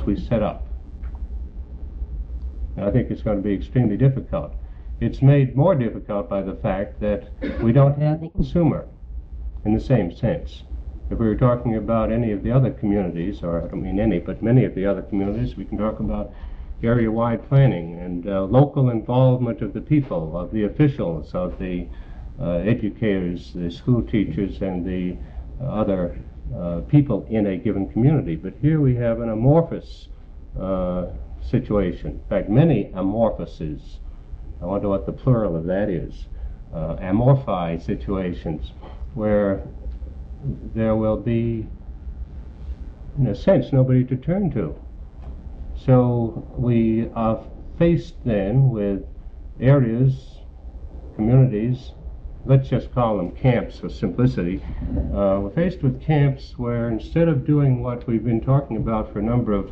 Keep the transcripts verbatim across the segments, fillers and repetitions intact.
else we set up. And I think it's going to be extremely difficult. It's made more difficult by the fact that we don't have the consumer in the same sense. If we were talking about any of the other communities, or I don't mean any, but many of the other communities, we can talk about area-wide planning and uh, local involvement of the people, of the officials, of the uh, educators, the school teachers, and the uh, other uh, people in a given community. But here we have an amorphous uh, situation. In fact, many amorphouses. I wonder what the plural of that is. Uh, amorphi situations where there will be, in a sense, nobody to turn to. So we are faced then with areas, communities, let's just call them camps for simplicity. Uh, we're faced with camps where instead of doing what we've been talking about for a number of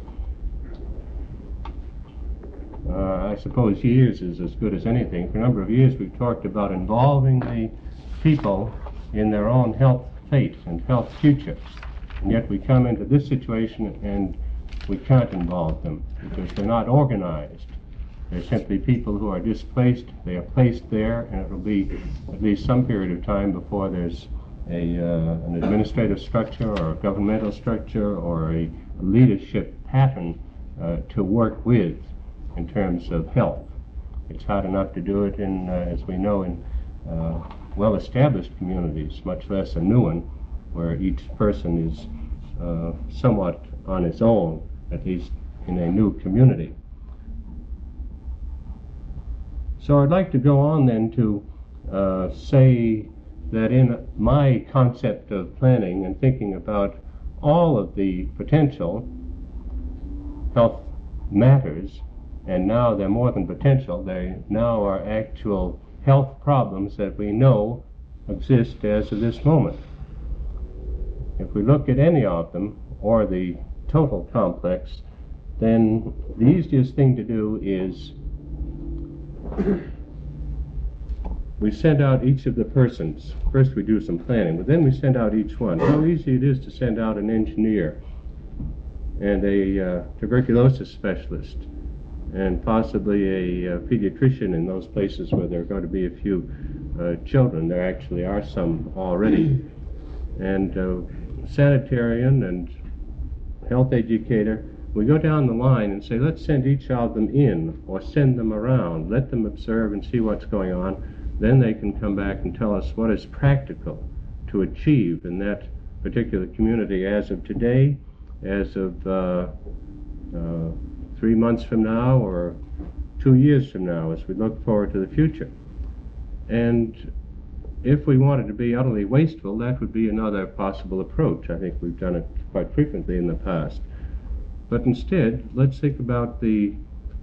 Uh, I suppose years is as good as anything. For a number of years we've talked about involving the people in their own health fate and health future. And yet we come into this situation and we can't involve them because they're not organized. They're simply people who are displaced. They are placed there, and it will be at least some period of time before there's a, uh, an administrative structure or a governmental structure or a, a leadership pattern uh, to work with in terms of health. It's hard enough to do it in, uh, as we know, in uh, well-established communities, much less a new one, where each person is uh, somewhat on his own, at least in a new community. So I'd like to go on then to uh, say that in my concept of planning and thinking about all of the potential health matters, and now they're more than potential, they now are actual health problems that we know exist as of this moment. If we look at any of them, or the total complex, then the easiest thing to do is we send out each of the persons. First we do some planning, but then we send out each one. How easy it is to send out an engineer and a uh, tuberculosis specialist, and possibly a, a pediatrician in those places where there are going to be a few uh, children. There actually are some already. And uh, sanitarian and health educator. We go down the line and say, let's send each of them in, or send them around. Let them observe and see what's going on. Then they can come back and tell us what is practical to achieve in that particular community as of today, as of uh, uh, three months from now, or two years from now, as we look forward to the future. And if we wanted to be utterly wasteful, that would be another possible approach. I think we've done it quite frequently in the past. But instead, let's think about the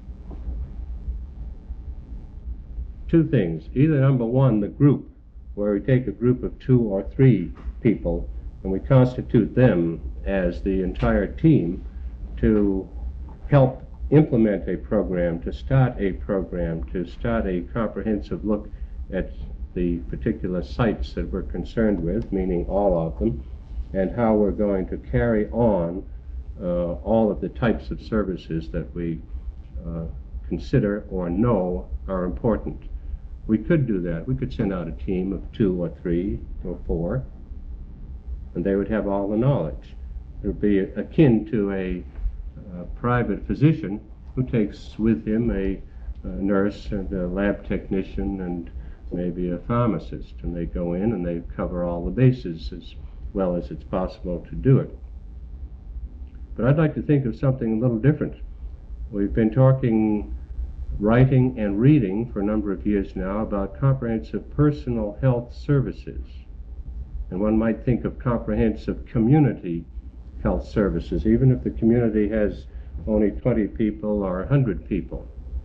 two things. Either, number one, the group, where we take a group of two or three people and we constitute them as the entire team to help implement a program, to start a program, to start a comprehensive look at the particular sites that we're concerned with, meaning all of them, and how we're going to carry on uh, all of the types of services that we uh, consider or know are important. We could do that. We could send out a team of two or three or four, and they would have all the knowledge. It would be akin to a A private physician who takes with him a, a nurse and a lab technician and maybe a pharmacist, and they go in and they cover all the bases as well as it's possible to do it. But I'd like to think of something a little different. We've been talking, writing and reading for a number of years now about comprehensive personal health services, and one might think of comprehensive community health services, even if the community has only twenty people or one hundred people.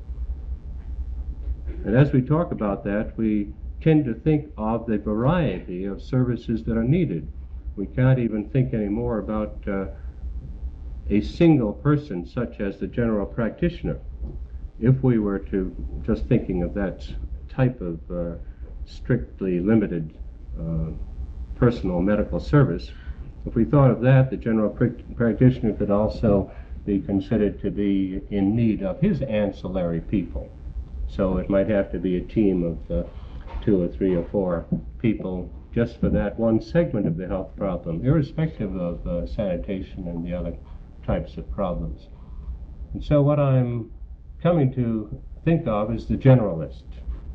And as we talk about that, we tend to think of the variety of services that are needed. We can't even think anymore about uh, a single person such as the general practitioner. If we were to just thinking of that type of uh, strictly limited uh, personal medical service, if we thought of that, the general pr practitioner could also be considered to be in need of his ancillary people. So it might have to be a team of uh, two or three or four people just for that one segment of the health problem, irrespective of uh, sanitation and the other types of problems. And so what I'm coming to think of is the generalist.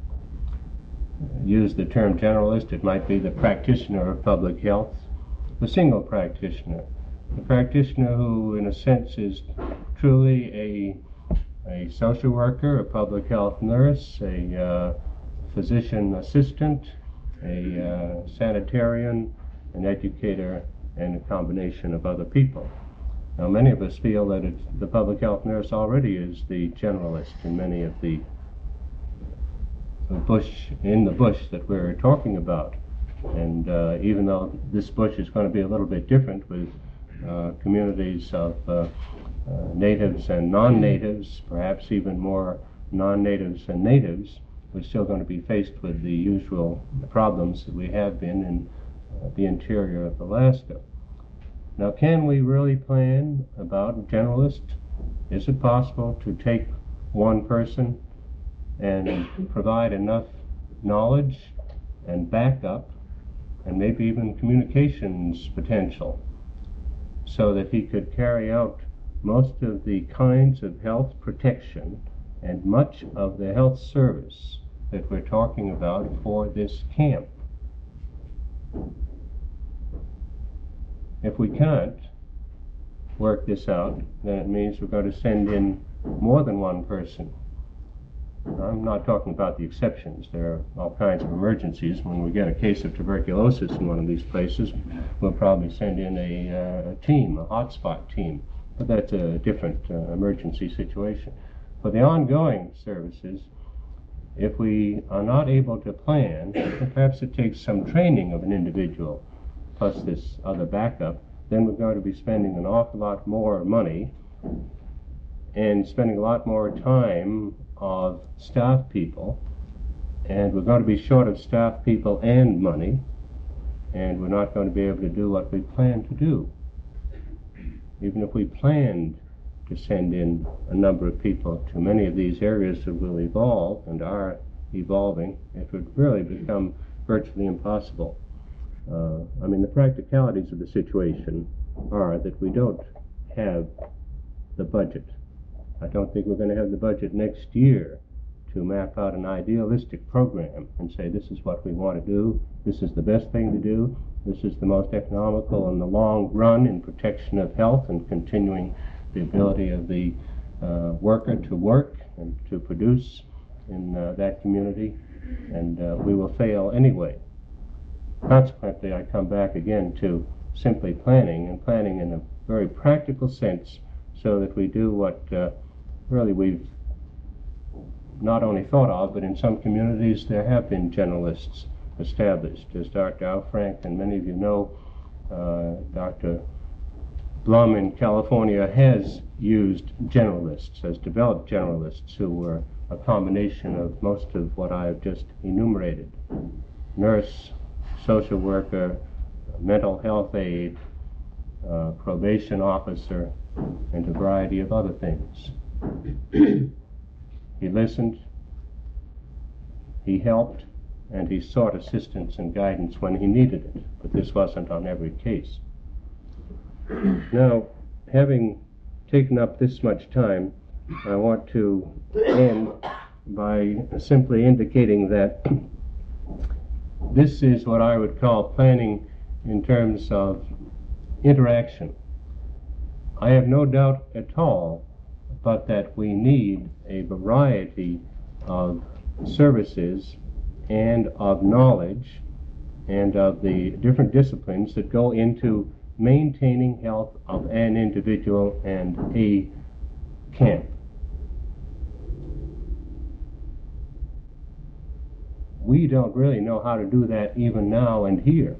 Use the term generalist, it might be the practitioner of public health, the single practitioner, the practitioner who in a sense is truly a, a social worker, a public health nurse, a uh, physician assistant, a uh, sanitarian, an educator, and a combination of other people. Now many of us feel that it's, the public health nurse already is the generalist in many of the bush, in the bush that we're talking about. And uh, even though this bush is going to be a little bit different with uh, communities of uh, uh, natives and non-natives, perhaps even more non-natives and natives, we're still going to be faced with the usual problems that we have been in uh, the interior of Alaska. Now, can we really plan about a generalist? Is it possible to take one person and provide enough knowledge and backup and maybe even communications potential so that he could carry out most of the kinds of health protection and much of the health service that we're talking about for this camp? If we can't work this out, then it means we're going to send in more than one person. I'm not talking about the exceptions. There are all kinds of emergencies. When we get a case of tuberculosis in one of these places, we'll probably send in a, uh, a team, a hotspot team. But that's a different uh, emergency situation. For the ongoing services, if we are not able to plan, perhaps it takes some training of an individual, plus this other backup, then we're going to be spending an awful lot more money and spending a lot more time of staff people, and we're going to be short of staff people and money, and we're not going to be able to do what we plan to do. Even if we planned to send in a number of people to many of these areas that will evolve and are evolving, it would really become virtually impossible. Uh, I mean, the practicalities of the situation are that we don't have the budget. I don't think we're going to have the budget next year to map out an idealistic program and say this is what we want to do, this is the best thing to do, this is the most economical in the long run in protection of health and continuing the ability of the uh, worker to work and to produce in uh, that community, and uh, we will fail anyway. Consequently, I come back again to simply planning, and planning in a very practical sense so that we do what uh, really we've not only thought of, but in some communities there have been generalists established. As Doctor Al Frank and many of you know, uh, Doctor Blum in California has used generalists, has developed generalists who were a combination of most of what I've just enumerated. Nurse, social worker, mental health aide, uh, probation officer, and a variety of other things. He listened, he helped, and he sought assistance and guidance when he needed it, but this wasn't on every case. Now, having taken up this much time, I want to end by simply indicating that this is what I would call planning in terms of interaction. I have no doubt at all but that we need a variety of services and of knowledge and of the different disciplines that go into maintaining health of an individual and a camp. We don't really know how to do that even now and here.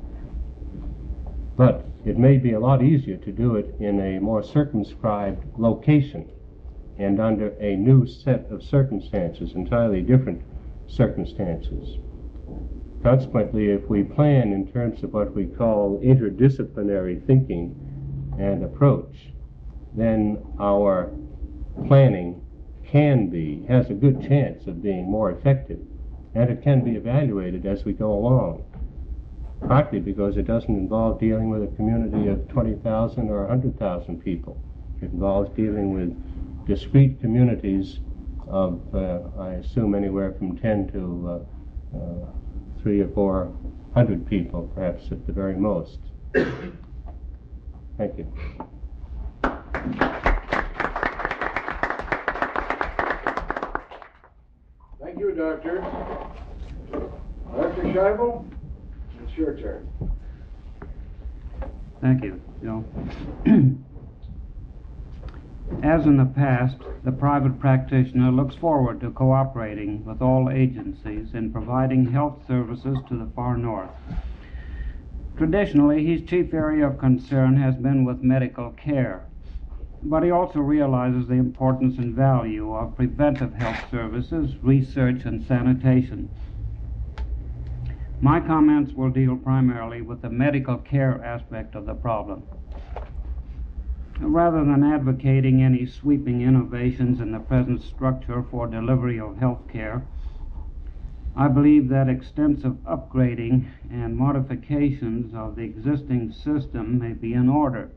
But it may be a lot easier to do it in a more circumscribed location and under a new set of circumstances, entirely different circumstances. Consequently, if we plan in terms of what we call interdisciplinary thinking and approach, then our planning can be, has a good chance of being more effective, and it can be evaluated as we go along, partly because it doesn't involve dealing with a community of twenty thousand or one hundred thousand people. It involves dealing with discrete communities of, uh, I assume, anywhere from ten to uh, uh, three or four hundred people, perhaps at the very most. Thank you. Thank you, Doctor. Doctor Scheibel, it's your turn. Thank you, Joe. As in the past, the private practitioner looks forward to cooperating with all agencies in providing health services to the far north. Traditionally, his chief area of concern has been with medical care, but he also realizes the importance and value of preventive health services, research, and sanitation. My comments will deal primarily with the medical care aspect of the problem. Rather than advocating any sweeping innovations in the present structure for delivery of health care, I believe that extensive upgrading and modifications of the existing system may be in order.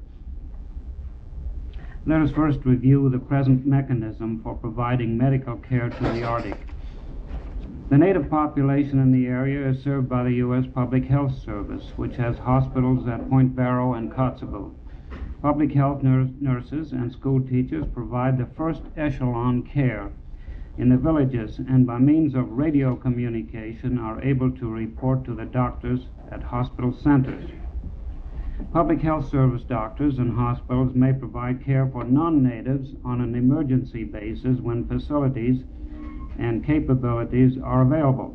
Let us first review the present mechanism for providing medical care to the Arctic. The native population in the area is served by the U S Public Health Service, which has hospitals at Point Barrow and Kotzebue. Public health nurse, nurses and school teachers provide the first echelon care in the villages, and by means of radio communication are able to report to the doctors at hospital centers. Public health service doctors and hospitals may provide care for non-natives on an emergency basis when facilities and capabilities are available.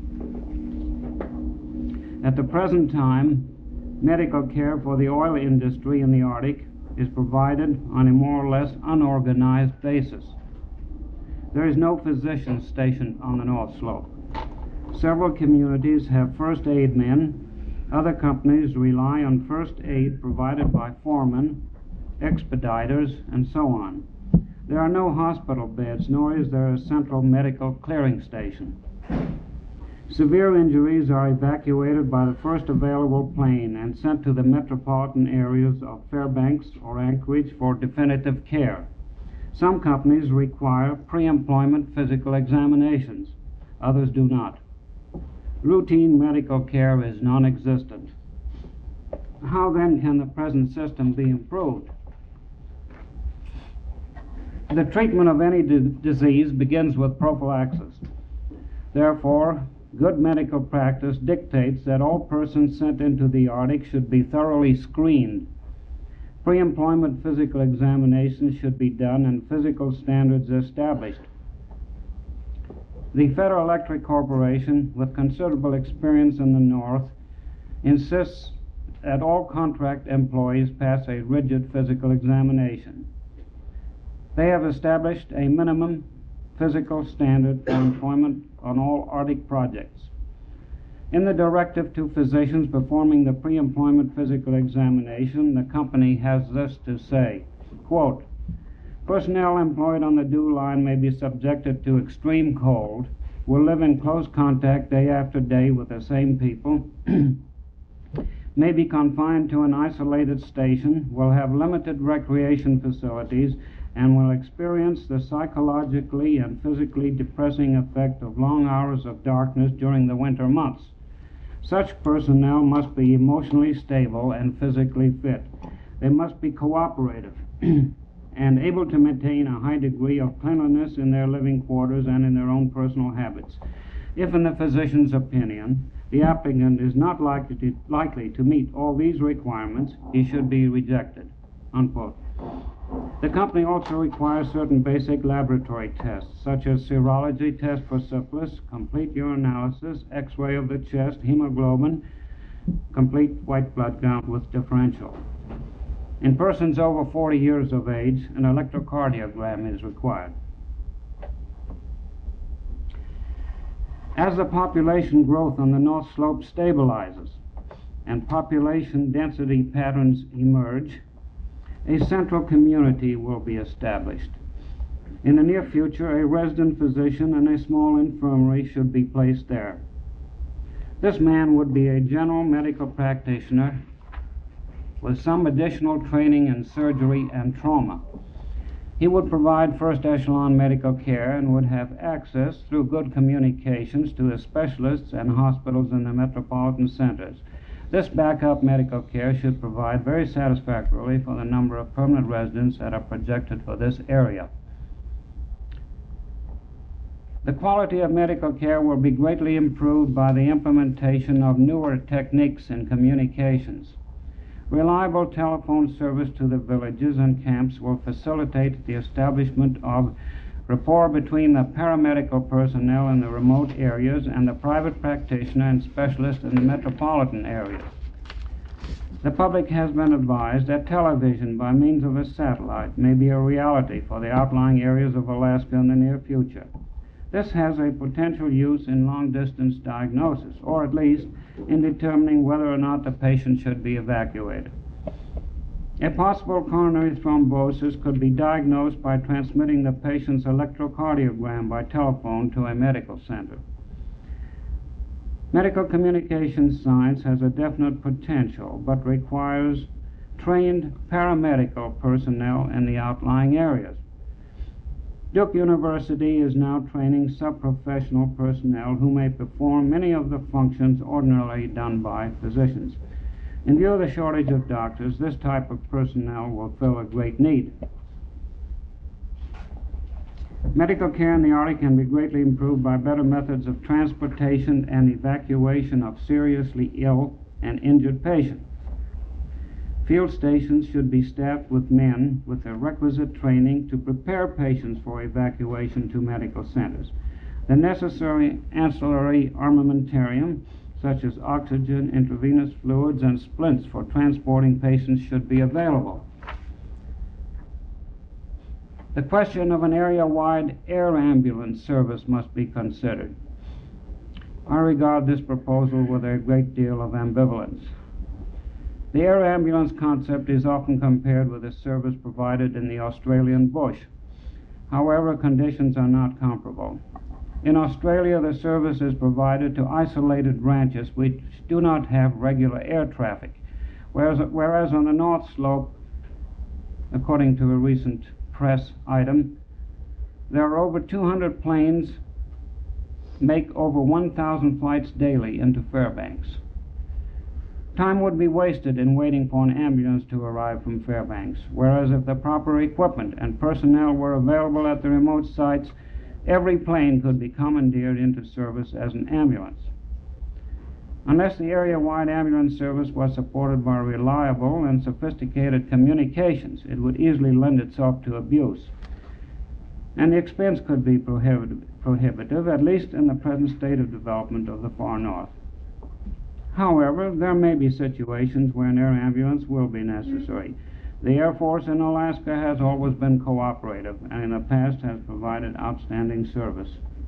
At the present time, medical care for the oil industry in the Arctic is provided on a more or less unorganized basis. There is no physician stationed on the North Slope. Several communities have first aid men. Other companies rely on first aid provided by foremen, expediters, and so on. There are no hospital beds, nor is there a central medical clearing station. Severe injuries are evacuated by the first available plane and sent to the metropolitan areas of Fairbanks or Anchorage for definitive care. Some companies require pre-employment physical examinations. Others do not. Routine medical care is non-existent. How then can the present system be improved? The treatment of any d- disease begins with prophylaxis. Therefore, good medical practice dictates that all persons sent into the Arctic should be thoroughly screened. Pre-employment physical examinations should be done and physical standards established. The Federal Electric Corporation, with considerable experience in the North, insists that all contract employees pass a rigid physical examination. They have established a minimum physical standard for employment on all Arctic projects. In the directive to physicians performing the pre-employment physical examination, the company has this to say, quote, personnel employed on the dew line may be subjected to extreme cold, will live in close contact day after day with the same people, may be confined to an isolated station, will have limited recreation facilities, and will experience the psychologically and physically depressing effect of long hours of darkness during the winter months. Such personnel must be emotionally stable and physically fit. They must be cooperative and able to maintain a high degree of cleanliness in their living quarters and in their own personal habits. If, in the physician's opinion, the applicant is not likely to, likely to meet all these requirements, he should be rejected, unquote. The company also requires certain basic laboratory tests, such as serology test for syphilis, complete urinalysis, X-ray of the chest, hemoglobin, complete white blood count with differential. In persons over forty years of age, an electrocardiogram is required. As the population growth on the North Slope stabilizes and population density patterns emerge, A central community will be established. In the near future, a resident physician and a small infirmary should be placed there. This man would be a general medical practitioner with some additional training in surgery and trauma. He would provide first echelon medical care and would have access through good communications to the specialists and hospitals in the metropolitan centers. This backup medical care should provide very satisfactorily for the number of permanent residents that are projected for this area. The quality of medical care will be greatly improved by the implementation of newer techniques in communications. Reliable telephone service to the villages and camps will facilitate the establishment of rapport between the paramedical personnel in the remote areas and the private practitioner and specialist in the metropolitan areas. The public has been advised that television by means of a satellite may be a reality for the outlying areas of Alaska in the near future. This has a potential use in long-distance diagnosis, or at least in determining whether or not the patient should be evacuated. A possible coronary thrombosis could be diagnosed by transmitting the patient's electrocardiogram by telephone to a medical center. Medical communications science has a definite potential, but requires trained paramedical personnel in the outlying areas. Duke University is now training subprofessional personnel who may perform many of the functions ordinarily done by physicians. In view of the shortage of doctors, this type of personnel will fill a great need. Medical care in the Arctic can be greatly improved by better methods of transportation and evacuation of seriously ill and injured patients. Field stations should be staffed with men with the requisite training to prepare patients for evacuation to medical centers. The necessary ancillary armamentarium, such as oxygen, intravenous fluids, and splints for transporting patients, should be available. The question of an area-wide air ambulance service must be considered. I regard this proposal with a great deal of ambivalence. The air ambulance concept is often compared with the service provided in the Australian bush. However, conditions are not comparable. In Australia, the service is provided to isolated ranches which do not have regular air traffic, whereas, whereas on the North Slope, according to a recent press item, there are over two hundred planes make over one thousand flights daily into Fairbanks. Time would be wasted in waiting for an ambulance to arrive from Fairbanks, whereas if the proper equipment and personnel were available at the remote sites, every plane could be commandeered into service as an ambulance. Unless the area-wide ambulance service was supported by reliable and sophisticated communications, it would easily lend itself to abuse, and the expense could be prohibitive, prohibitive, at least in the present state of development of the far north. However, there may be situations where an air ambulance will be necessary. The Air Force in Alaska has always been cooperative and in the past has provided outstanding service.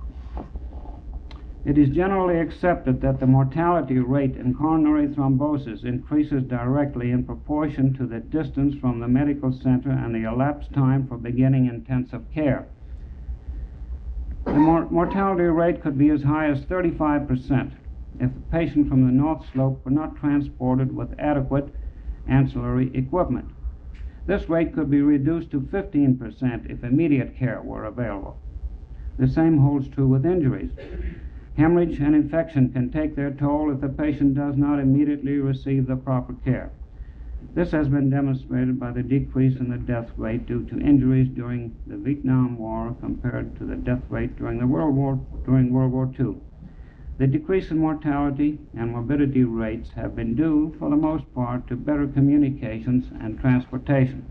It is generally accepted that the mortality rate in coronary thrombosis increases directly in proportion to the distance from the medical center and the elapsed time for beginning intensive care. The mor- mortality rate could be as high as thirty-five percent if the patient from the North Slope were not transported with adequate ancillary equipment. This rate could be reduced to fifteen percent if immediate care were available. The same holds true with injuries. Hemorrhage and infection can take their toll if the patient does not immediately receive the proper care. This has been demonstrated by the decrease in the death rate due to injuries during the Vietnam War compared to the death rate during the World War during World War Two. The decrease in mortality and morbidity rates have been due, for the most part, to better communications and transportation.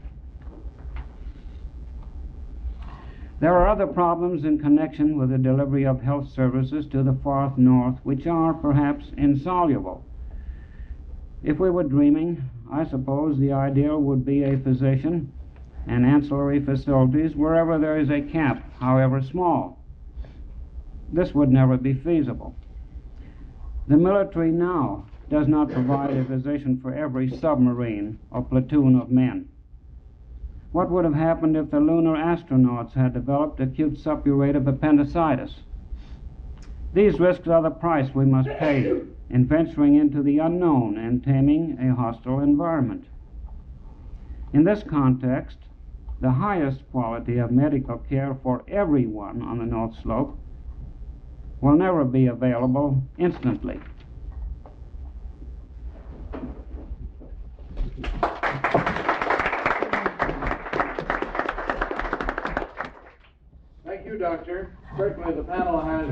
There are other problems in connection with the delivery of health services to the far north which are perhaps insoluble. If we were dreaming, I suppose the ideal would be a physician and ancillary facilities wherever there is a camp, however small. This would never be feasible. The military now does not provide a physician for every submarine or platoon of men. What would have happened if the lunar astronauts had developed acute suppurative appendicitis? These risks are the price we must pay in venturing into the unknown and taming a hostile environment. In this context, the highest quality of medical care for everyone on the North Slope will never be available instantly. Thank you, Doctor. Certainly the panel has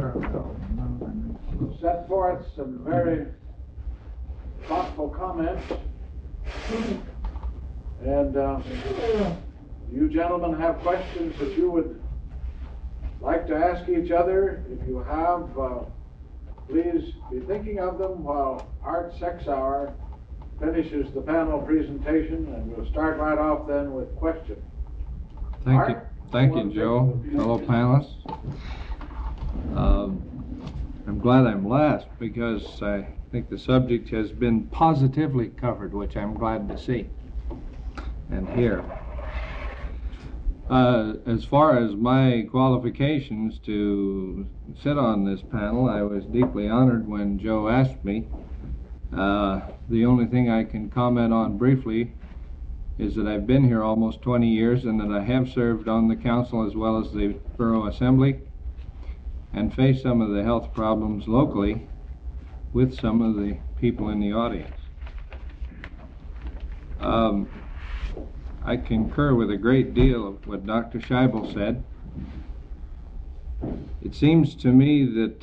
set forth some very thoughtful comments. And uh, you gentlemen have questions that you would like to ask each other. If you have, uh, please be thinking of them while Art Sexauer finishes the panel presentation, and we'll start right off then with questions. Thank Art, you. Thank you, want to Joe. take the- Fellow panelists. Um, I'm glad I'm last because I think the subject has been positively covered, which I'm glad to see and hear. Uh, as far as my qualifications to sit on this panel, I was deeply honored when Joe asked me. Uh, the only thing I can comment on briefly is that I've been here almost twenty years and that I have served on the council as well as the borough assembly and faced some of the health problems locally with some of the people in the audience. Um, I concur with a great deal of what Doctor Scheibel said. It seems to me that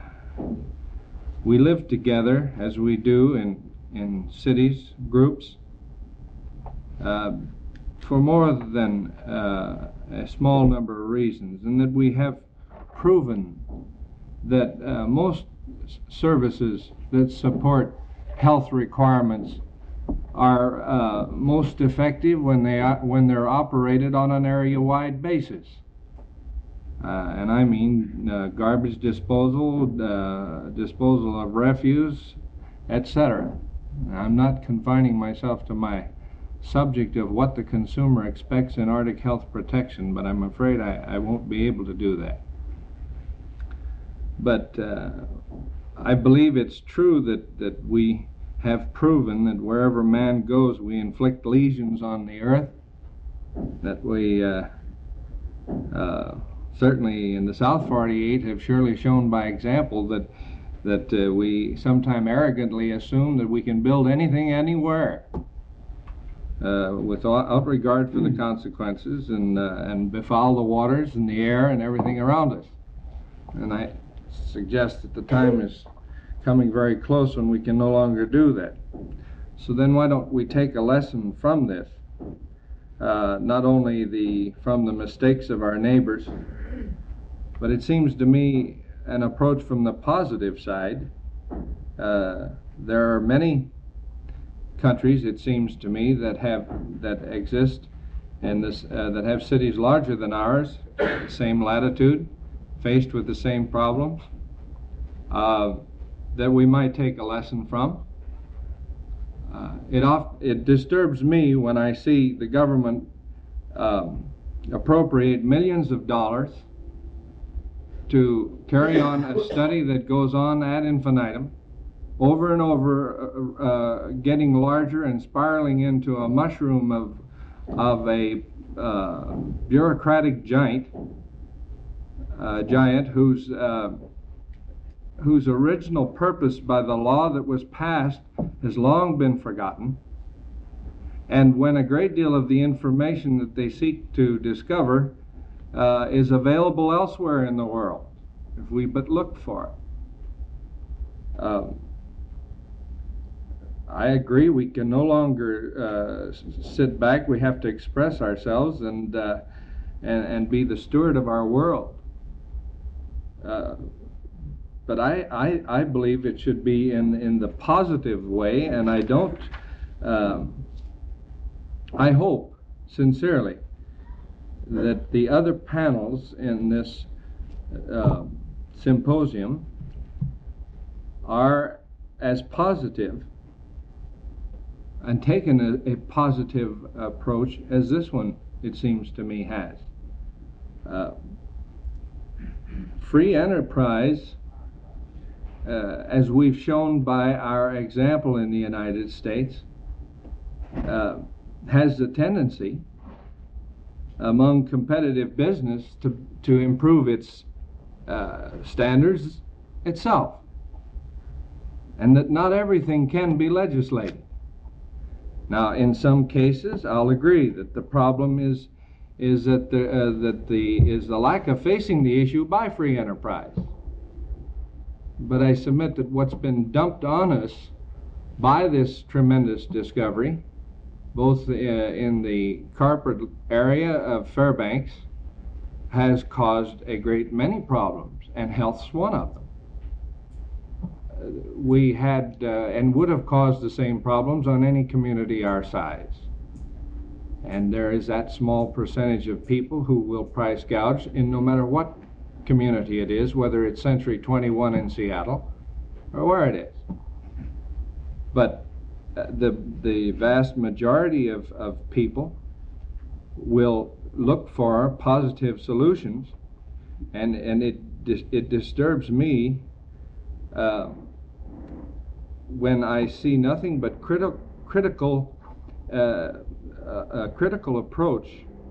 we live together as we do in, in cities, groups, uh, for more than uh, a small number of reasons, and that we have proven that uh, most services that support health requirements are uh, most effective when they are, when they're operated on an area-wide basis. Uh, and I mean uh, garbage disposal, uh, disposal of refuse, et cetera. I'm not confining myself to my subject of what the consumer expects in Arctic health protection, but I'm afraid I, I won't be able to do that. But uh, I believe it's true that, that we have proven that wherever man goes, we inflict lesions on the earth, that we uh, uh, certainly in the South forty-eight have surely shown by example that that uh, we sometime arrogantly assume that we can build anything anywhere uh, without regard for the consequences and uh, and befoul the waters and the air and everything around us. And I suggest that the time is coming very close when we can no longer do that. So then why don't we take a lesson from this, uh, not only the from the mistakes of our neighbors, but it seems to me an approach from the positive side. Uh, there are many countries, it seems to me, that have that exist and this uh, that have cities larger than ours, the same latitude, faced with the same problems, uh, that we might take a lesson from. Uh, it, off, it disturbs me when I see the government um, appropriate millions of dollars to carry on a study that goes on ad infinitum, over and over, uh, uh, getting larger and spiraling into a mushroom of, of a uh, bureaucratic giant, uh, giant whose uh, whose original purpose by the law that was passed has long been forgotten. And when a great deal of the information that they seek to discover uh, is available elsewhere in the world, if we but look for it. Um, I agree, we can no longer uh, sit back. We have to express ourselves and, uh, and, and be the steward of our world. Uh, But I, I, I believe it should be in, in the positive way, and I don't, um, I hope sincerely that the other panels in this uh, symposium are as positive and taken a, a positive approach as this one, it seems to me, has. Uh, free enterprise, uh, as we've shown by our example in the United States, uh, has the tendency among competitive business to, to improve its uh, standards itself, and that not everything can be legislated. Now, in some cases, I'll agree that the problem is is that the uh, that the is the lack of facing the issue by free enterprise. But I submit that what's been dumped on us by this tremendous discovery, both uh, in the corporate area of Fairbanks, has caused a great many problems, and health's one of them. Uh, we had uh, and would have caused the same problems on any community our size. And there is that small percentage of people who will price gouge in no matter what community it is, whether it's Century twenty-one in Seattle or where it is. But uh, the the vast majority of, of people will look for positive solutions, and and it dis it disturbs me uh, when I see nothing but criti critical uh, a, a critical approach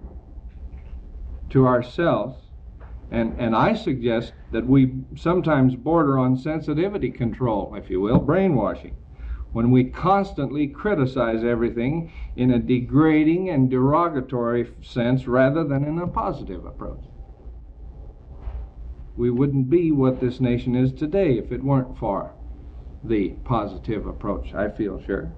to ourselves, and and I suggest that we sometimes border on sensitivity control, if you will, brainwashing, when we constantly criticize everything in a degrading and derogatory sense rather than in a positive approach. We wouldn't be what this nation is today if it weren't for the positive approach, I feel sure.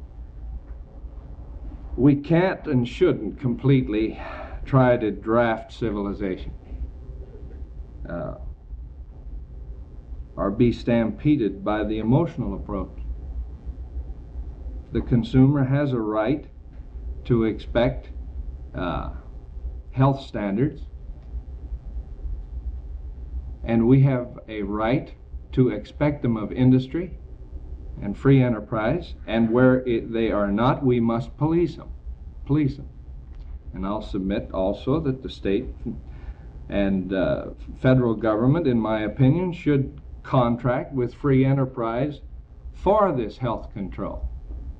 We can't and shouldn't completely try to draft civilization uh, or be stampeded by the emotional approach. The consumer has a right to expect uh, health standards, and we have a right to expect them of industry and free enterprise, and where it, they are not, we must police them. Police them. And I'll submit also that the state and uh, federal government, in my opinion, should contract with free enterprise for this health control.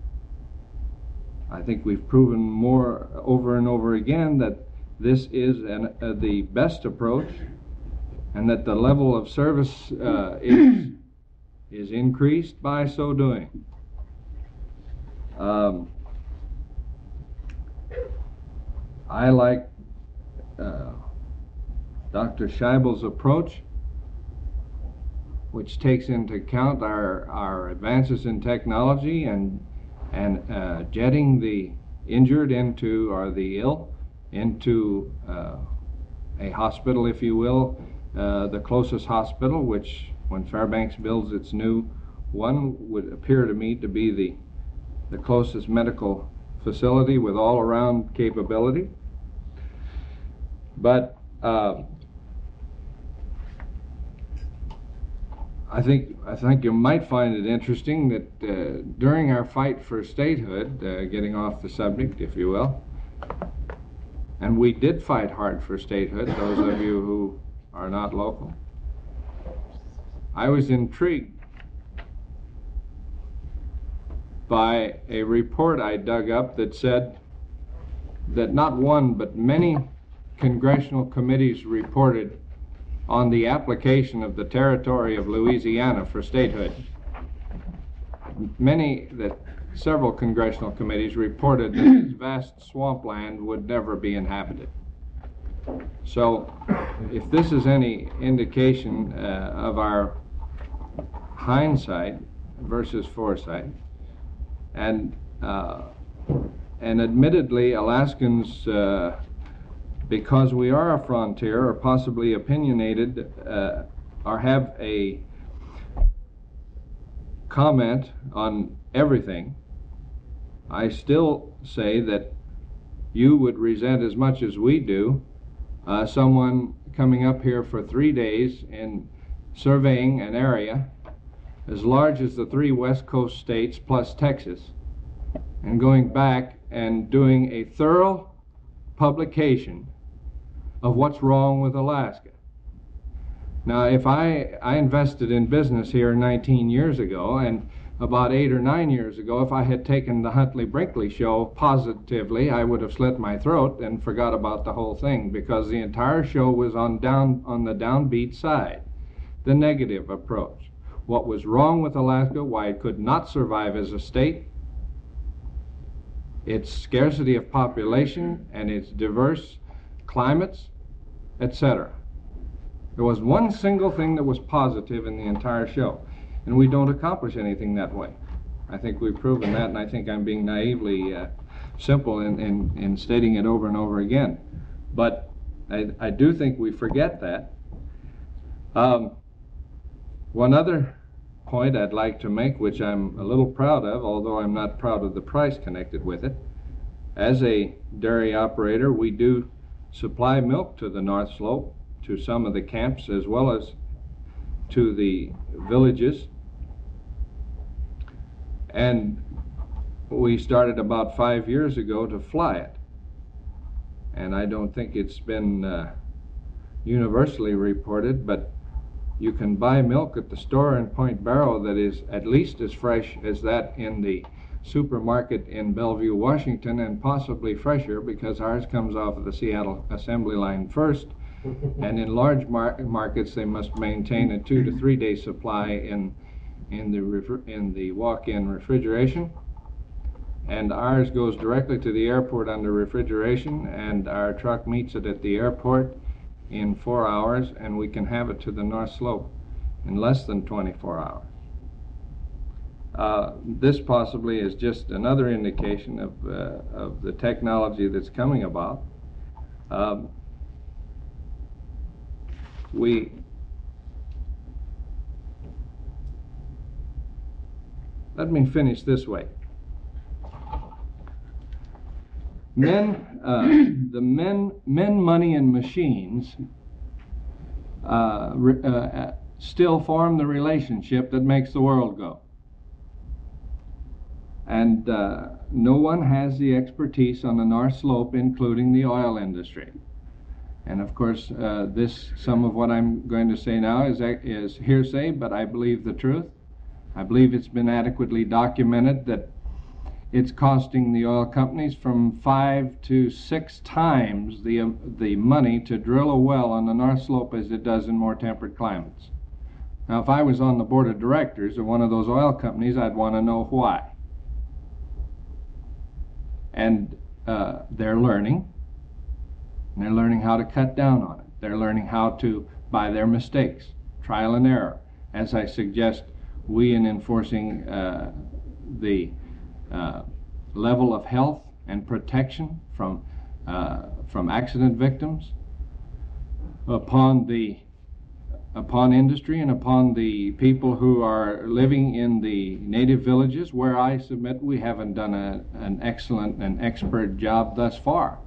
I think we've proven more over and over again that this is an, uh, the best approach, and that the level of service uh, is is increased by so doing. Um, I like uh, Doctor Scheibel's approach, which takes into account our, our advances in technology and and uh, jetting the injured into, or the ill, into uh, a hospital, if you will, uh, the closest hospital, which when Fairbanks builds its new one would appear to me to be the, the closest medical facility with all around capability. But uh, I think I think you might find it interesting that uh, during our fight for statehood, uh, getting off the subject, if you will, and we did fight hard for statehood, those of you who are not local, I was intrigued by a report I dug up that said that not one but many congressional committees reported on the application of the territory of Louisiana for statehood. Many, that several congressional committees reported that this vast swampland would never be inhabited. So, if this is any indication uh, of our hindsight versus foresight, and uh, and admittedly, Alaskans, uh, because we are a frontier, or possibly opinionated, uh, or have a comment on everything, I still say that you would resent as much as we do uh, someone coming up here for three days and surveying an area as large as the three West Coast states plus Texas, and going back and doing a thorough publication of what's wrong with Alaska. Now, if I, I invested in business here nineteen years ago, and about eight or nine years ago, if I had taken the Huntley Brinkley show positively, I would have slit my throat and forgot about the whole thing, because the entire show was on down on the downbeat side, the negative approach. What was wrong with Alaska, why it could not survive as a state, its scarcity of population and its diverse climates, et cetera. There was one single thing that was positive in the entire show, and we don't accomplish anything that way. I think we've proven that, and I think I'm being naively uh, simple in, in, in stating it over and over again. But I, I do think we forget that. Um, one other point I'd like to make, which I'm a little proud of, although I'm not proud of the price connected with it. As a dairy operator, we do supply milk to the North Slope, to some of the camps, as well as to the villages. And we started about five years ago to fly it. And I don't think it's been uh, universally reported, but you can buy milk at the store in Point Barrow that is at least as fresh as that in the supermarket in Bellevue, Washington, and possibly fresher, because ours comes off of the Seattle assembly line first. And in large mar markets, they must maintain a two to three day supply in in the refri in the walk-in refrigeration. And ours goes directly to the airport under refrigeration, and our truck meets it at the airport in four hours, and we can have it to the North Slope in less than twenty-four hours. Uh, this possibly is just another indication of, uh, of the technology that's coming about. Um, we let me finish this way. Men, uh, the men, men, money, and machines uh, re, uh, still form the relationship that makes the world go. And uh, no one has the expertise on the North Slope, including the oil industry. And of course, uh, this, some of what I'm going to say now is, is hearsay, but I believe the truth. I believe it's been adequately documented that it's costing the oil companies from five to six times the, um, the money to drill a well on the North Slope as it does in more temperate climates. Now, if I was on the board of directors of one of those oil companies, I'd want to know why. And uh, they're learning. And they're learning how to cut down on it. They're learning how to, by their mistakes, trial and error. As I suggest, we in enforcing uh, the uh, level of health and protection from uh, from accident victims upon the upon industry and upon the people who are living in the native villages, where I submit we haven't done a, an excellent and expert job thus far.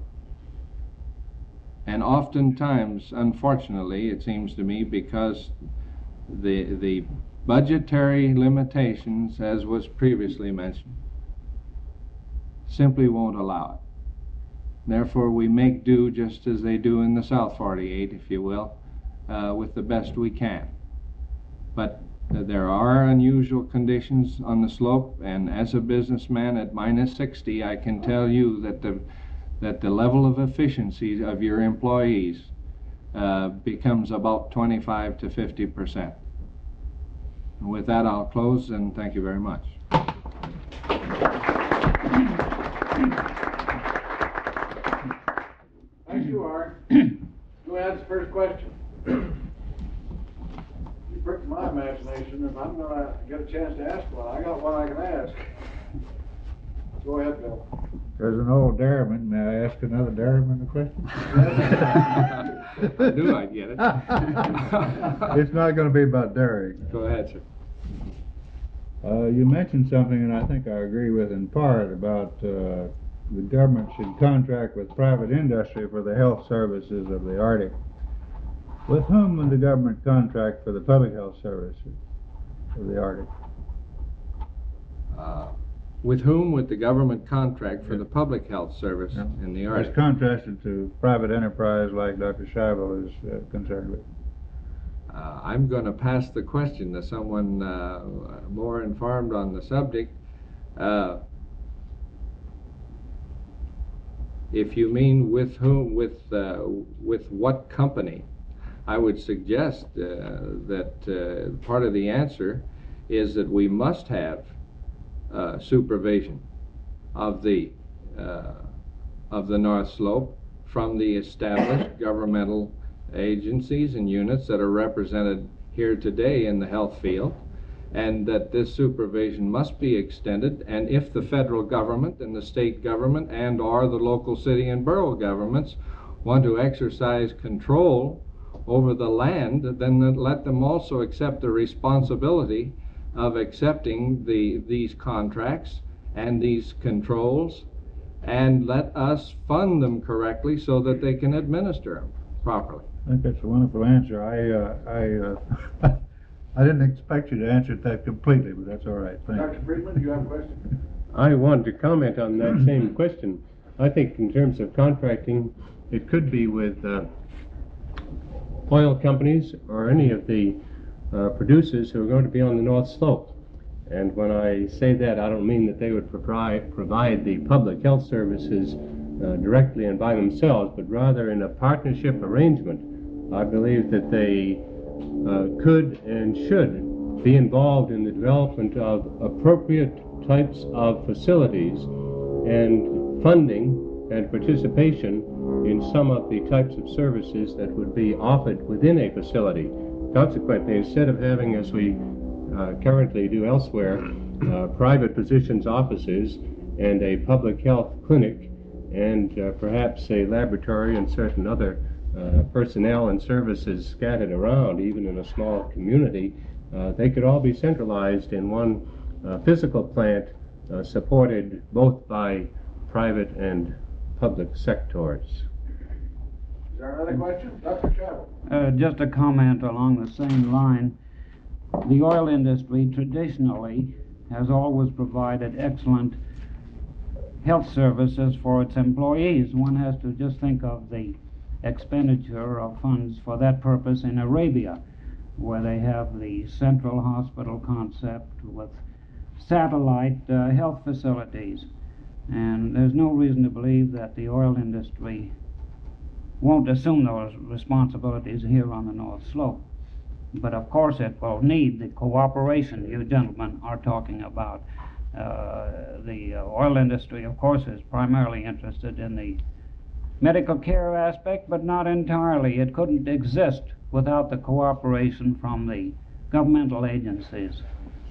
And oftentimes, unfortunately, it seems to me, because the the budgetary limitations, as was previously mentioned, simply won't allow it. Therefore, we make do just as they do in the South forty-eight, if you will, uh, with the best we can. But uh, there are unusual conditions on the slope, and as a businessman at minus sixty, I can tell you that the that the level of efficiency of your employees uh, becomes about twenty-five to fifty percent. And with that, I'll close, and thank you very much. Thank you, Art. Who has the first question? You pricked my imagination, and I'm going to get a chance to ask one. I got one I can ask. Go ahead, Bill. As an old dairyman, may I ask another dairyman a question? I knew I'd get it. It's not going to be about dairy. Go ahead, sir. Uh, you mentioned something, and I think I agree with in part, about uh, the government should contract with private industry for the health services of the Arctic. With whom would the government contract for the public health services of the Arctic? Uh, With whom would the government contract for Yeah. the public health service Yeah. in the As Arctic? contrasted to private enterprise like Doctor Scheibel is uh, concerned with. Uh, I'm going to pass the question to someone uh, more informed on the subject. Uh, if you mean with whom, with uh, with what company, I would suggest uh, that uh, part of the answer is that we must have uh, supervision of the uh, of the North Slope from the established governmental agencies and units that are represented here today in the health field, and that this supervision must be extended. And if the federal government and the state government and or the local city and borough governments want to exercise control over the land, then let them also accept the responsibility of accepting the these contracts and these controls, and let us fund them correctly so that they can administer them properly. I think that's a wonderful answer. I, uh, I, uh, I didn't expect you to answer it that completely, but that's all right. Thanks. Doctor Friedman, do you have a question? I wanted to comment on that same question. I think in terms of contracting, it could be with uh, oil companies or any of the uh, producers who are going to be on the North Slope. And when I say that, I don't mean that they would provide, provide the public health services uh, directly and by themselves, but rather in a partnership arrangement. I believe that they uh, could and should be involved in the development of appropriate types of facilities and funding and participation in some of the types of services that would be offered within a facility. Consequently, instead of having, as we uh, currently do elsewhere, uh, private physicians' offices and a public health clinic and uh, perhaps a laboratory and certain other uh, personnel and services scattered around, even in a small community, uh, they could all be centralized in one uh, physical plant uh, supported both by private and public sectors. Is there another question? Doctor Scheibel. Uh, just a comment along the same line. The oil industry traditionally has always provided excellent health services for its employees. One has to just think of the expenditure of funds for that purpose in Arabia, where they have the central hospital concept with satellite uh, health facilities. And there's no reason to believe that the oil industry won't assume those responsibilities here on the North Slope. But of course it will need the cooperation you gentlemen are talking about. Uh, the uh, oil industry, of course, is primarily interested in the medical care aspect, but not entirely. It couldn't exist without the cooperation from the governmental agencies.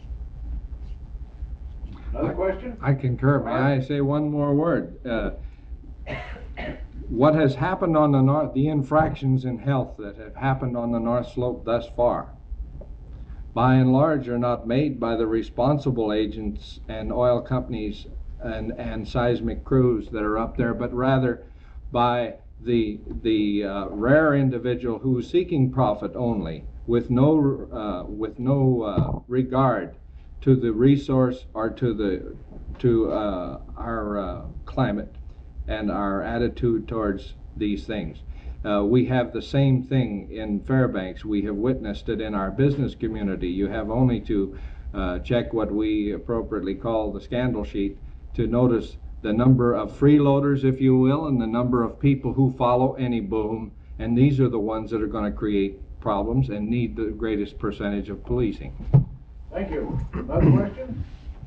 Another question? I concur. May I say one more word? Uh, what has happened on the north, the infractions in health that have happened on the North Slope thus far, by and large, are not made by the responsible agents and oil companies and, and seismic crews that are up there, but rather by the the uh, rare individual who is seeking profit only, with no uh, with no uh, regard to the resource or to the to uh, our uh, climate and our attitude towards these things. Uh, we have the same thing in Fairbanks. We have witnessed it in our business community. You have only to uh, check what we appropriately call the scandal sheet to notice the number of freeloaders, if you will, and the number of people who follow any boom. And these are the ones that are going to create problems and need the greatest percentage of policing. Thank you. Another question?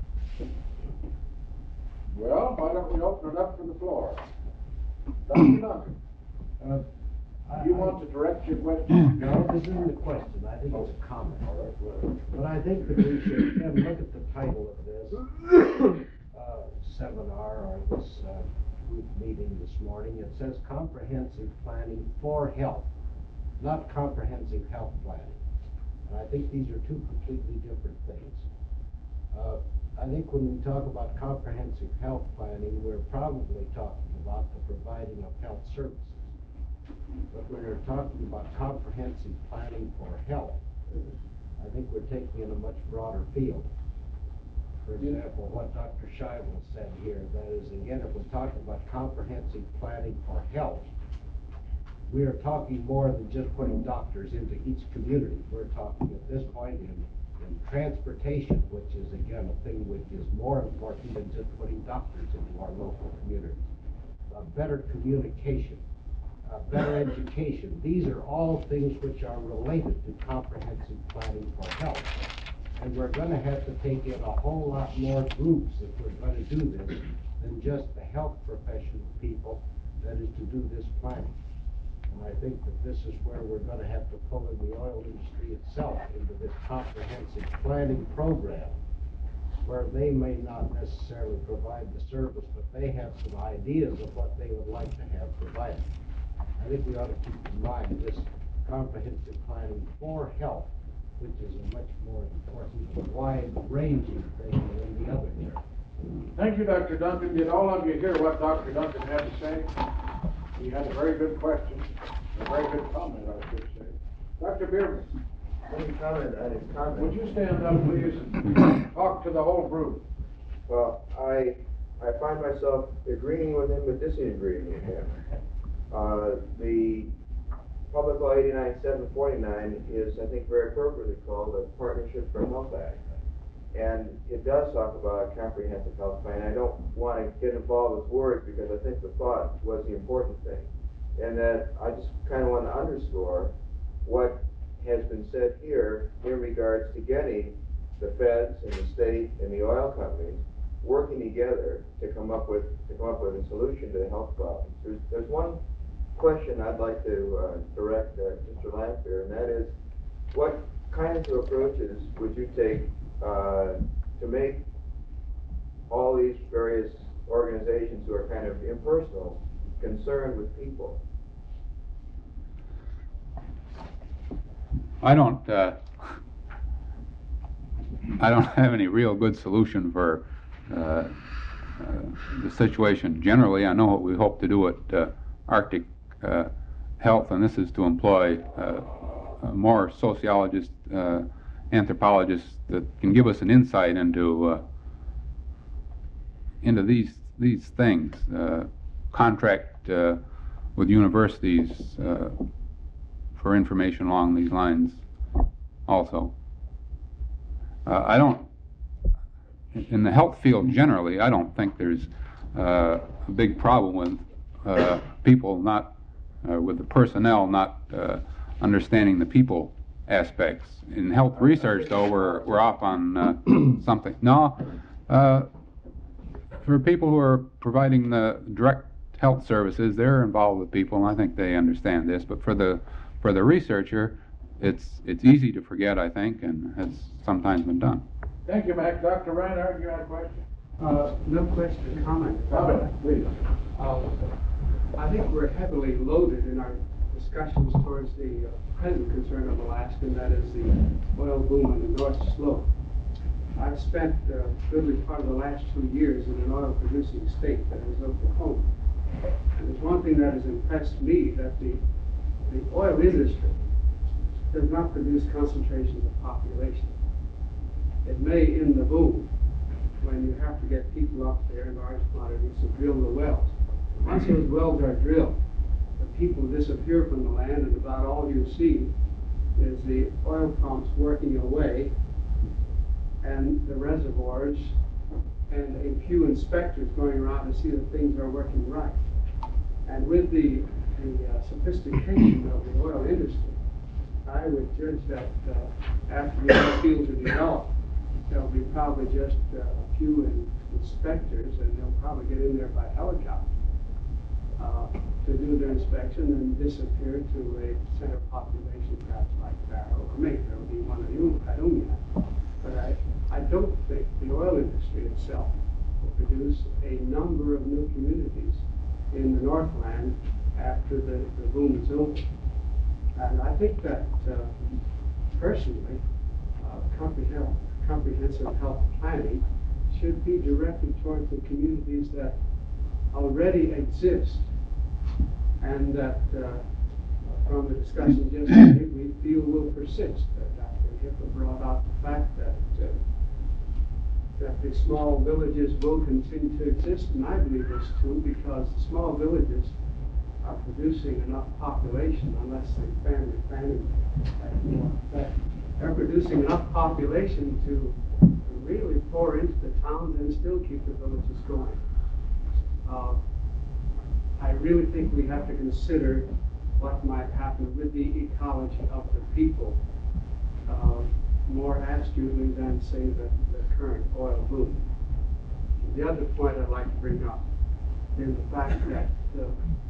Well, why don't we open it up to the floor? Doctor Duncan, Uh, I- you want to direct your question? No, this isn't a question, I think it's a comment. But I think that we should, Ken, look at the title of this uh, seminar or this uh, group meeting this morning. It says Comprehensive Planning for Health, not Comprehensive Health Planning. And I think these are two completely different things. Uh, I think when we talk about comprehensive health planning, we're probably talking about the providing of health services. But when we're talking about comprehensive planning for health, I think we're taking in a much broader field. For example, what Doctor Scheibel said here, that is, again, if we're talking about comprehensive planning for health, we are talking more than just putting doctors into each community. We're talking at this point in, in transportation, which is, again, a thing which is more important than just putting doctors into our local community. Uh, better communication, uh, better education. These are all things which are related to comprehensive planning for health. And we're going to have to take in a whole lot more groups if we're going to do this than just the health profession people that is to do this planning. And I think that this is where we're going to have to pull in the oil industry itself into this comprehensive planning program, where they may not necessarily provide the service, but they have some ideas of what they would like to have provided. I think we ought to keep in mind this comprehensive planning for health, which is a much more important, wide-ranging thing than the other here. Thank you, Doctor Duncan. Did all of you hear what Doctor Duncan had to say? He had a very good question, a very good comment, I should say. Doctor Bierman. Let me comment on his comment. Would you stand up, please, and talk to the whole group? Well, I I find myself agreeing with him but disagreeing with him. Uh, the Public Law eighty-nine seven forty-nine is, I think, very appropriately called a Partnership for Health Act. And it does talk about a comprehensive health plan. I don't want to get involved with words because I think the thought was the important thing. And that I just kind of want to underscore what has been said here in regards to getting the feds and the state and the oil companies working together to come up with to come up with a solution to the health problems. There's, there's one question I'd like to uh, direct uh, Mister Lanphier, and that is, what kinds of approaches would you take uh, to make all these various organizations who are kind of impersonal concerned with people? I don't. Uh, I don't have any real good solution for uh, uh, the situation generally. I know what we hope to do at uh, Arctic uh, Health, and this is to employ uh, uh, more sociologists, uh, anthropologists that can give us an insight into uh, into these these things. Uh, contract uh, with universities uh, for information along these lines also. Uh, I don't, in the health field generally, I don't think there's uh, a big problem with uh, people not, uh, with the personnel not uh, understanding the people aspects. In health research, though, we're, we're off on uh, something. No, uh, for people who are providing the direct health services, they're involved with people, and I think they understand this. But for the for the researcher, it's it's easy to forget, I think, and has sometimes been done. Thank you, Mac. Doctor Reinhardt, you had a question? Uh, no question, comment. Comment, please. Uh, I think we're heavily loaded in our discussions towards the uh, present concern of Alaska, and that is the oil boom on the North Slope. I've spent a uh, goodly part of the last two years in an oil-producing state, that is Oklahoma. And there's one thing that has impressed me, that the, the oil industry does not produce concentrations of population. It may in the boom, when you have to get people up there in large quantities to drill the wells. Once those wells are drilled, the people disappear from the land, and about all you see is the oil pumps working away, and the reservoirs, and a few inspectors going around to see that things are working right. And with the, the uh, sophistication of the oil industry, I would judge that uh, after the oil fields are developed, there'll be probably just uh, a few in, inspectors, and they'll probably get in there by helicopter uh, to do their inspection and disappear to a center population, perhaps like Barrow or Mink. There'll be one of you, I don't yet. But I, I don't think the oil industry itself will produce a number of new communities in the Northland after the, the boom is over. And I think that, uh, personally, uh, comprehensive, comprehensive health planning should be directed towards the communities that already exist, and that, uh, from the discussion yesterday, we feel will persist. Uh, Doctor Hipper brought out the fact that uh, that the small villages will continue to exist, and I believe this too, because the small villages are producing enough population, unless the family planning has more effect. They're producing enough population to really pour into the towns and still keep the villages going. Uh, I really think we have to consider what might happen with the ecology of the people uh, more astutely than, say, the, the current oil boom. The other point I'd like to bring up is the fact that uh,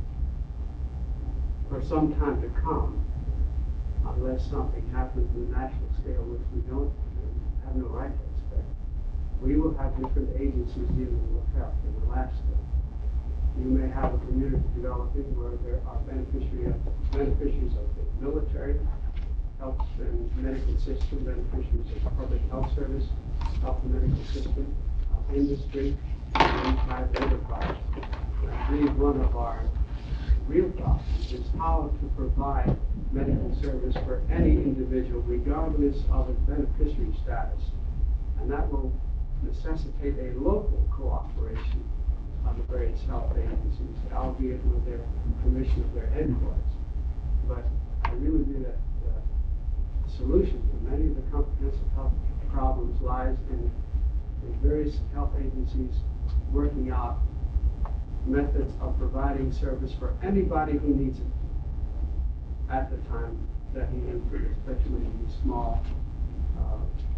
for some time to come, unless something happens on the national scale, which we don't have no right to expect, we will have different agencies dealing with health in Alaska. You may have a community developing where there are beneficiary of, beneficiaries of the military, health and medical system, beneficiaries of the public health service, health and medical system, uh, industry, and private enterprise. I believe one of our real problems is how to provide medical service for any individual, regardless of its beneficiary status. And that will necessitate a local cooperation of the various health agencies, albeit with their permission of their headquarters. But I really believe that uh, the solution to many of the comprehensive health problems lies in the various health agencies working out methods of providing service for anybody who needs it at the time that he needs it, especially in these small uh,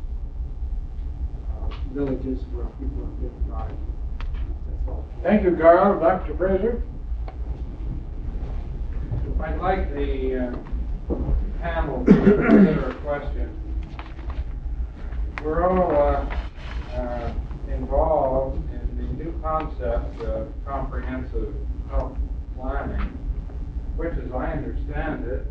uh, villages where people are getting by. That's all. Thank you, Carl. Doctor Fraser? I'd like the uh, panel to consider a question. We're all uh, uh, involved in the new concept of comprehensive health planning, which, as I understand it,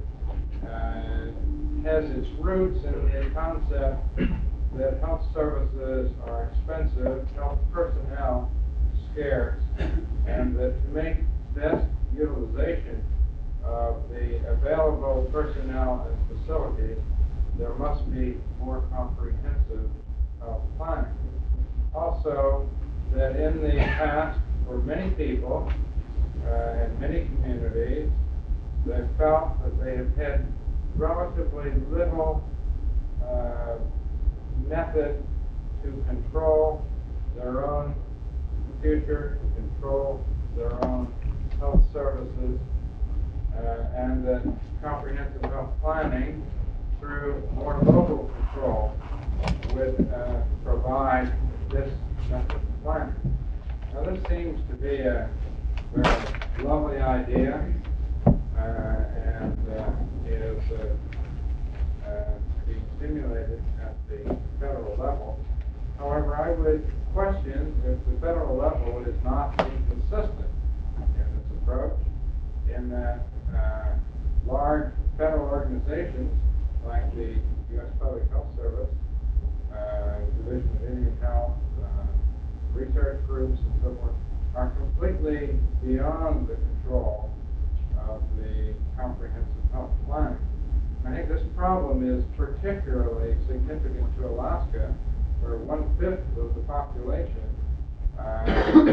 uh, has its roots in the concept that health services are expensive, health personnel scarce, and that to make best utilization of the available personnel and facilities, there must be more comprehensive health planning. Also, that in the past, for many people uh, and many communities, they felt that they have had relatively little uh, method to control their own future, to control their own health services, uh, and that comprehensive health planning through more local control would uh, provide this method of planning. Now, this seems to be a very lovely idea, uh, and uh, is uh, uh, being stimulated at the federal level. However, I would question if the federal level is not being consistent in this approach, in that uh, large federal organizations like the U S Public Health Service, uh, Division of Indian Health, uh, research groups, and so forth, are completely beyond the control of the comprehensive health planning. I think this problem is particularly significant to Alaska, where one-fifth of the population uh,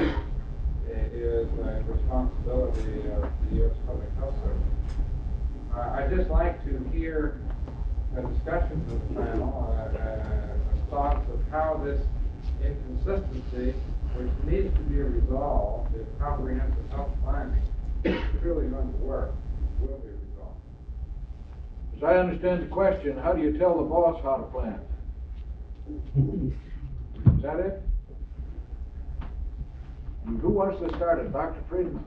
is a responsibility of the U S Public Health Service. Uh, I'd just like to hear the discussions of the panel, uh, uh, thoughts of how this inconsistency, which needs to be resolved if comprehensive health planning is really going to work, will be resolved. As I understand the question, how do you tell the boss how to plan? Is that it? And who wants to start it? Doctor Friedman?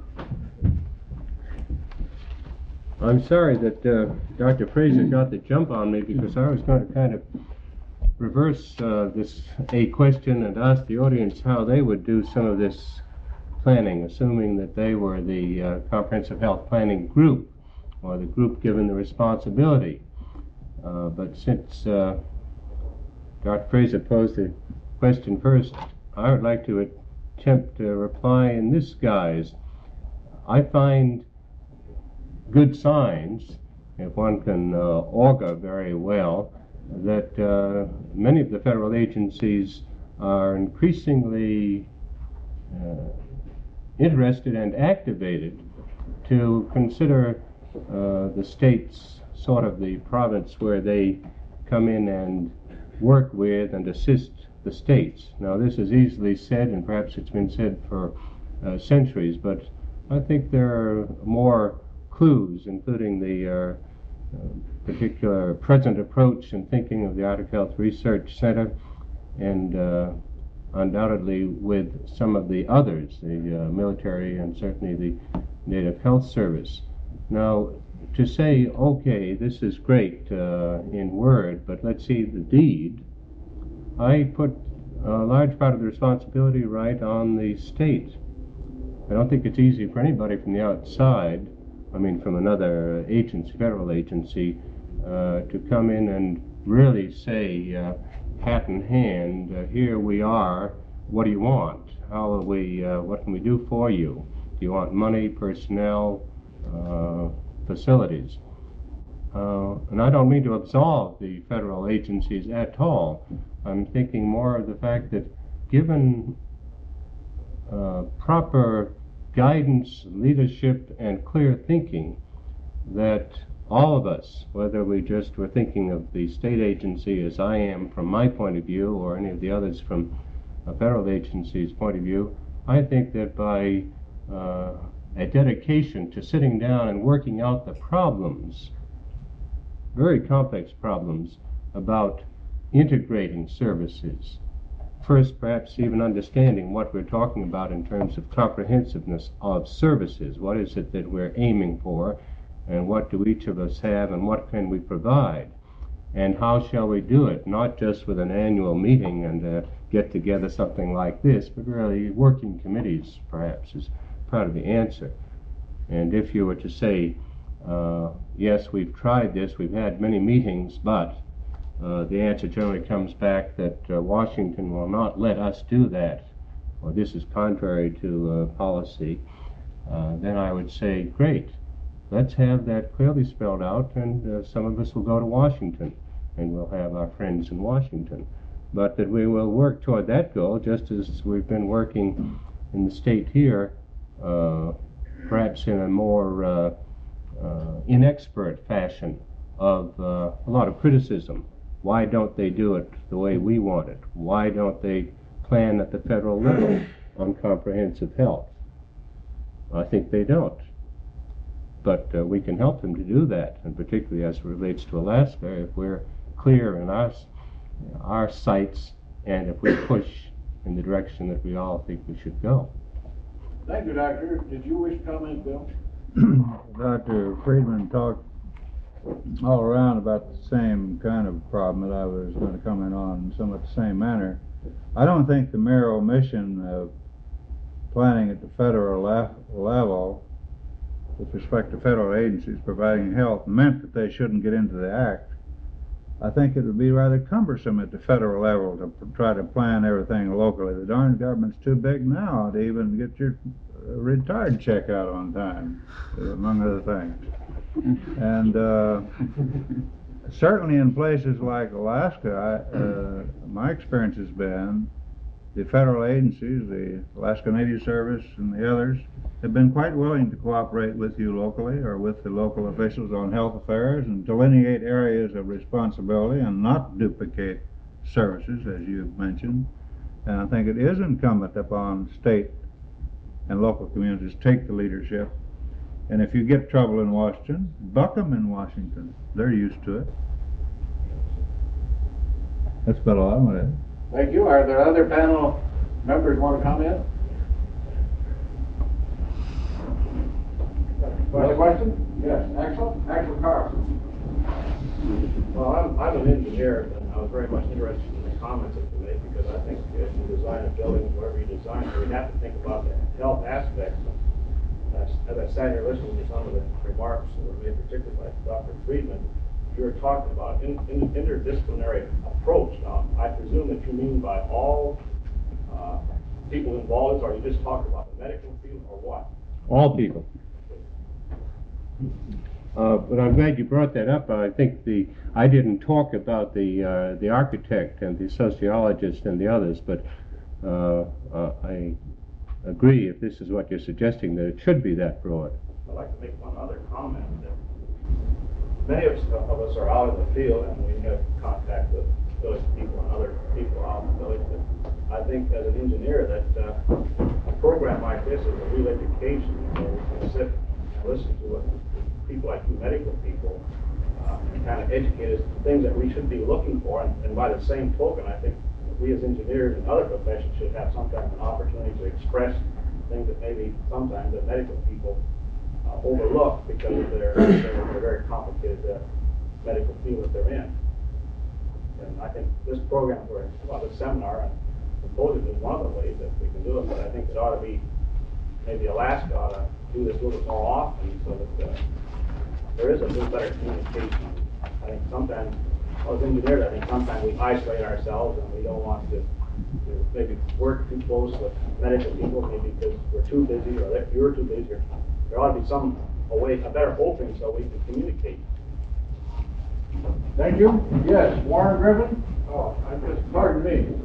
I'm sorry that uh, Doctor Fraser got the jump on me, because I was going to kind of reverse uh, this a question and ask the audience how they would do some of this planning, assuming that they were the uh, comprehensive health planning group, or the group given the responsibility. Uh, but since uh, Doctor Fraser posed the question first, I would like to attempt to reply in this guise. I find good signs, if one can uh, augur very well, that uh, many of the federal agencies are increasingly uh, interested and activated to consider uh, the states sort of the province where they come in and work with and assist the states. Now, this is easily said, and perhaps it's been said for uh, centuries, but I think there are more clues, including the uh, uh, particular present approach and thinking of the Arctic Health Research Center, and uh, undoubtedly with some of the others, the uh, military and certainly the Native Health Service. Now, to say, okay, this is great uh, in word, but let's see the deed, I put a large part of the responsibility right on the state. I don't think it's easy for anybody from the outside, I mean from another agency, federal agency, uh, to come in and really say, uh, hat in hand, uh, here we are, what do you want? How are we, uh, what can we do for you? Do you want money, personnel, uh, facilities? Uh, and I don't mean to absolve the federal agencies at all. I'm thinking more of the fact that given uh, proper guidance, leadership, and clear thinking, that all of us, whether we just were thinking of the state agency as I am from my point of view, or any of the others from a federal agency's point of view, I think that by uh, a dedication to sitting down and working out the problems, very complex problems, about integrating services. First, perhaps even understanding what we're talking about in terms of comprehensiveness of services. What is it that we're aiming for, and what do each of us have, and what can we provide? And how shall we do it? Not just with an annual meeting and uh, get together something like this, but really working committees, perhaps, is part of the answer. And if you were to say, uh, yes, we've tried this, we've had many meetings, but uh, the answer generally comes back that uh, Washington will not let us do that, or this is contrary to uh, policy, uh, then I would say, great, let's have that clearly spelled out, and uh, some of us will go to Washington, and we'll have our friends in Washington. But that we will work toward that goal, just as we've been working in the state here, uh, perhaps in a more uh, uh, inexpert fashion of uh, a lot of criticism. Why don't they do it the way we want it? Why don't they plan at the federal level on comprehensive health? I think they don't. But uh, we can help them to do that, and particularly as it relates to Alaska, if we're clear in our, our sights, and if we push in the direction that we all think we should go. Thank you, Doctor. Did you wish to comment, Bill? Doctor Friedman talked all around about the same kind of problem that I was going to comment on in somewhat the same manner. I don't think the mere omission of planning at the federal le- level with respect to federal agencies providing health meant that they shouldn't get into the act. I think it would be rather cumbersome at the federal level to p- try to plan everything locally. The darn government's too big now to even get your uh, retired check out on time, among other things. And uh, certainly in places like Alaska, I, uh, my experience has been the federal agencies, the Alaska Native Service and the others, have been quite willing to cooperate with you locally or with the local officials on health affairs and delineate areas of responsibility and not duplicate services, as you mentioned. And I think it is incumbent upon state and local communities to take the leadership. And if you get trouble in Washington, buck them in Washington. They're used to it. That's about all I'm going to add. Thank you. Are there other panel members want to comment? Another question? Yes, Axel? Axel Carlson. Well, I'm, I'm an engineer, and I was very much interested in the comments that you made, because I think if you design a building, whatever you design, you have to think about the health aspects. As, as I sat here listening to some of the remarks that were made, particularly by Doctor Friedman, you were talking about in, in, interdisciplinary approach. Now, I presume that you mean by all uh, people involved, or you just talked about the medical field, or what? All people. Uh, but I'm glad you brought that up. I think the I didn't talk about the uh, the architect and the sociologist and the others, but uh, uh, I agree, if this is what you're suggesting, that it should be that broad. I'd like to make one other comment. That many of us, of us are out in the field and we have contact with village people and other people out in the village. But I think as an engineer that uh, a program like this is a real education where we can sit and listen to what people like you medical people uh, and kind of educate us to things that we should be looking for. And, and by the same token, I think we as engineers and other professions should have some kind of an opportunity to express things that maybe sometimes the medical people uh, overlook because of their, their, their very complicated uh, medical field that they're in. And I think this program, for well, this seminar and symposium is one of the ways that we can do it, but I think it ought to be, maybe Alaska ought to do this a little bit more often so that uh, there is a little better communication. I think sometimes, as engineers, I think sometimes we isolate ourselves and we don't want to, to maybe work too close with medical people, maybe because we're too busy or that you're too busy. Or there ought to be some a way, a better opening so we can communicate. Thank you. Yes, Warren Griffin? Oh, I just, pardon me.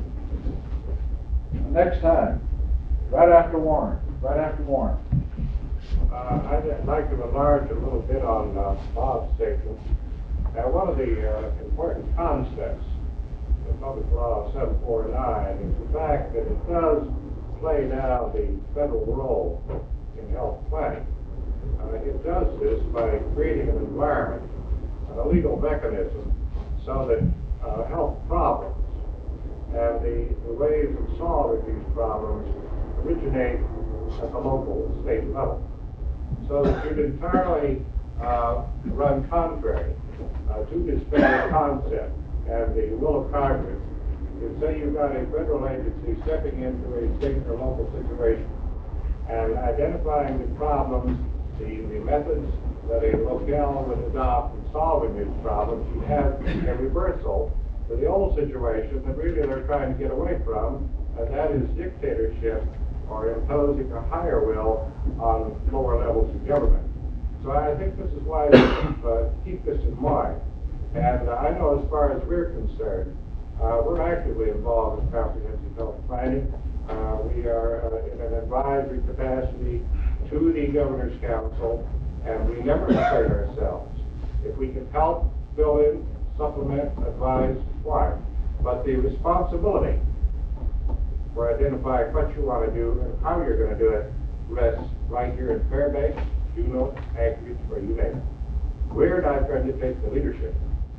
Next time, right after Warren, right after Warren. Uh, I'd like to enlarge a little bit on uh, Bob's statement. Uh, one of the uh, important concepts of Public Law seven forty-nine is the fact that it does play now the federal role in health planning. Uh, it does this by creating an environment, a legal mechanism, so that uh, health problems and the, the ways of solving these problems originate at the local and state level. So that you'd entirely uh, run contrary uh, to this federal concept and the will of Congress. If say you've got a federal agency stepping into a state or local situation and identifying the problems, the, the methods that a locale would adopt in solving these problems, you have a reversal to the old situation that really they're trying to get away from, and that is dictatorship or imposing a higher will on lower levels of government. So I think this is why we uh, keep this in mind. And uh, I know as far as we're concerned, uh, we're actively involved in comprehensive health planning. Uh, we are uh, in an advisory capacity to the Governor's Council, and we never assert ourselves. If we can help, fill in, supplement, advise, why? But the responsibility for identifying what you want to do and how you're going to do it rests right here in Fairbanks, Juneau, Anchorage, or you name it. We're not trying to take the leadership.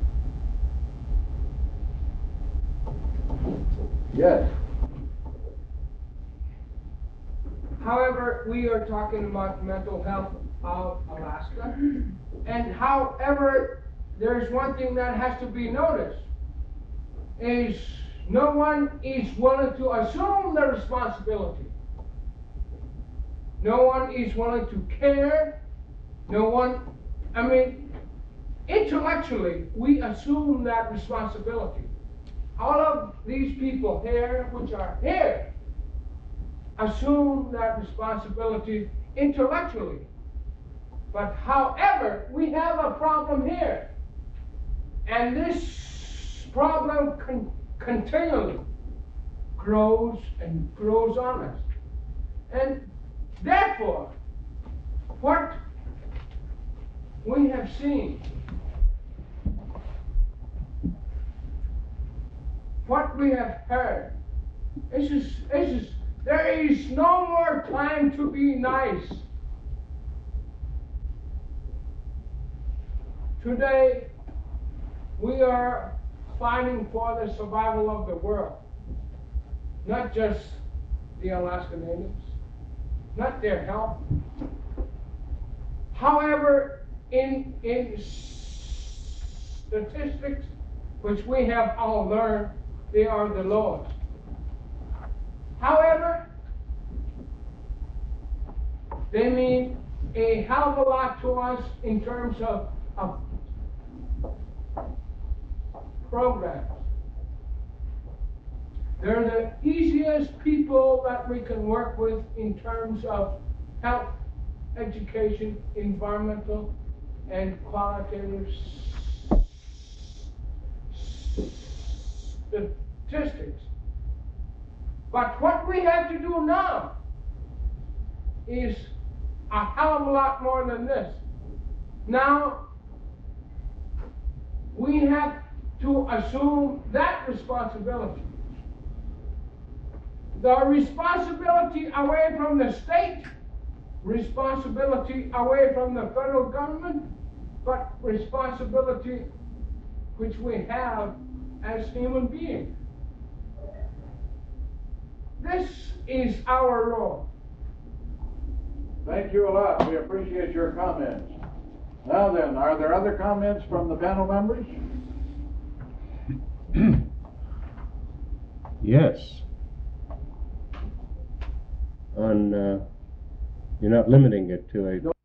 Yes. However, we are talking about mental health of Alaska. And however, there's one thing that has to be noticed, is no one is willing to assume the responsibility. No one is willing to care. No one, I mean, intellectually, we assume that responsibility. All of these people here, which are here, assume that responsibility intellectually. But however, we have a problem here. And this problem con continually grows and grows on us. And therefore, what we have seen, what we have heard, this is, this is, there is no more time to be nice. Today, we are fighting for the survival of the world, not just the Alaska Natives, not their health. However, in, in statistics, which we have all learned, they are the lowest. However, they mean a hell of a lot to us in terms of, of programs. They're the easiest people that we can work with in terms of health, education, environmental, and qualitative statistics. But what we have to do now is a hell of a lot more than this. Now, we have to assume that responsibility. The responsibility away from the state, responsibility away from the federal government, but responsibility which we have as human beings. This is our role. Thank you a lot. We appreciate your comments. Now then, are there other comments from the panel members? Yes. On, uh, you're not limiting it to a